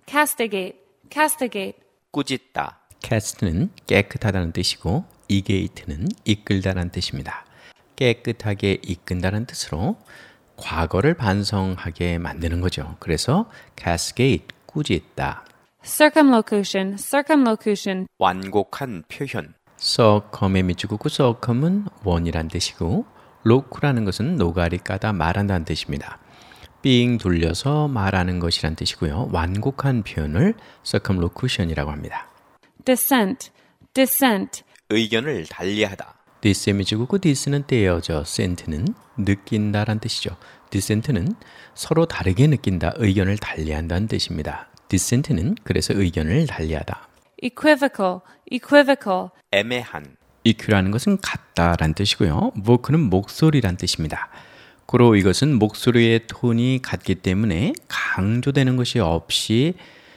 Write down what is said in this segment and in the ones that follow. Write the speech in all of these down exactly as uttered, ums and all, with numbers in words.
castigate, castigate. 꾸짖다. cast는 깨끗하다는 뜻이고 egate는 이끌다라는 뜻입니다. 깨끗하게 이끈다는 뜻으로 과거를 반성하게 만드는 거죠. 그래서 castigate, 꾸짖다. circumlocution, circumlocution. 완곡한 표현. circum의 밑줄긋고 circum은 원이란 뜻이고 locu라는 것은 노가리 까다 말한다는 뜻입니다. 삥 돌려서 말하는 것이란 뜻이고요. 완곡한 표현을 circumlocution이라고 합니다. dissent, dissent. 의견을 달리하다. diss의 밑줄긋고 diss는 떼어져 sent는 느낀다란 뜻이죠. dissent는 서로 다르게 느낀다, 의견을 달리한다는 뜻입니다. dissent는 그래서 의견을 달리하다. equivocal, equivocal. 애매한. 이큐라는 것은 같다란 뜻이고요. voca는 목소리란 뜻입니다. 고로 이것은 목소리의 톤이 같기 때문에 강조되는 것이 없이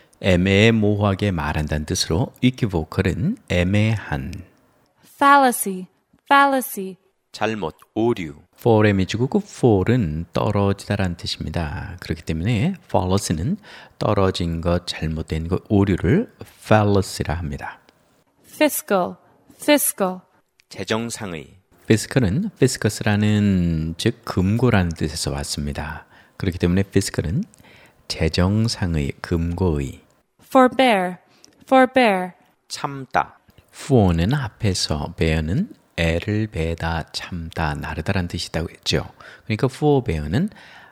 애매모호하게 말한다는 뜻으로 equivocal은 애매한. fallacy, fallacy. 잘못, 오류. fall의 밑줄긋고 fall은 떨어지다라는 뜻입니다. 그렇기 때문에 fallacy는 떨어진 것, 잘못된 것, 오류를 fallacy라 합니다. fiscal, fiscal. 재정상의. fiscal은 fiscus라는 즉 금고라는 뜻에서 왔습니다. 그렇기 때문에 fiscal은 재정상의, 금고의. forbear, forbear. 참다. for는 앞에서, bear는 애를 베다, 참다, 나르다라는 뜻이 있다고 했죠. 그러니까 forbear는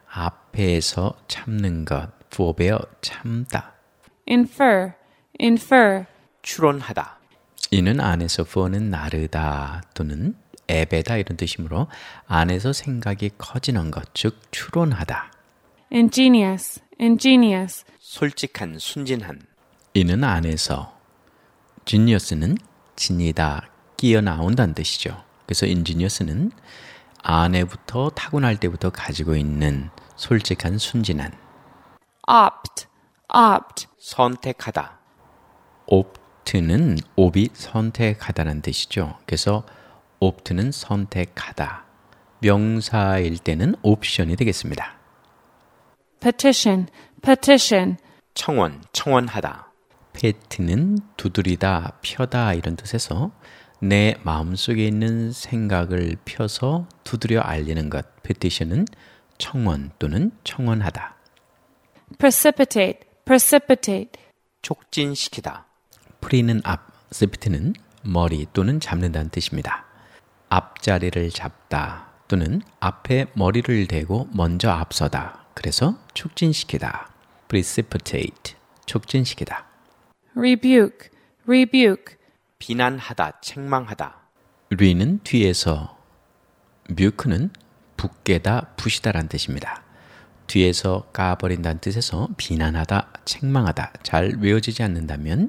앞에서 참는 것, forbear, 참다. infer, infer. 추론하다. 이는 안에서, for는 나르다 또는 애배다 이런 뜻이므로 안에서 생각이 커지는 것, 즉 추론하다. ingenious, ingenious. 솔직한, 순진한. 이는 안에서, genius는 지니다, 끼어 나온다는 뜻이죠. 그래서 ingenius는 안에부터 타고날 때부터 가지고 있는 솔직한, 순진한. opt, opt. 선택하다. opt는 op이 선택하다는 뜻이죠. 그래서 opt는 선택하다. 명사일 때는 옵션이 되겠습니다. petition, petition. 청원, 청원하다. pet는 두드리다, 펴다 이런 뜻에서 내 마음속에 있는 생각을 펴서 두드려 알리는 것. petition은 청원 또는 청원하다. precipitate, precipitate. 촉진시키다. pre는 앞, cipit는 머리 또는 잡는다는 뜻입니다. 앞자리를 잡다 또는 앞에 머리를 대고 먼저 앞서다. 그래서 촉진시키다. precipitate, 촉진시키다. rebuke, rebuke. 비난하다, 책망하다. re는 뒤에서, buke는 붙게다, 부시다라는 뜻입니다. 뒤에서 까버린다는 뜻에서 비난하다, 책망하다. 잘 외워지지 않는다면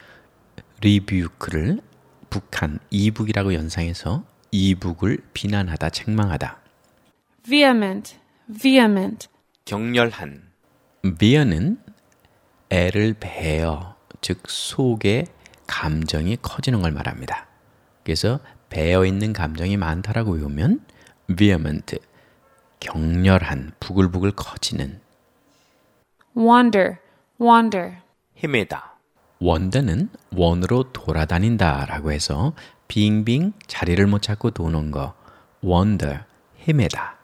rebuke를 북한, 이북이라고 연상해서 이북을 비난하다, 책망하다. vehement, vehement. 격렬한. veer는 애를 베어, 즉 속에 감정이 커지는 걸 말합니다. 그래서 배어 있는 감정이 많다라고 외우면 vehement, 격렬한, 부글부글 커지는. wander, wander. 헤매다. wander는 원으로 돌아다닌다라고 해서 빙빙 자리를 못 찾고 도는 거, wander, 헤매다.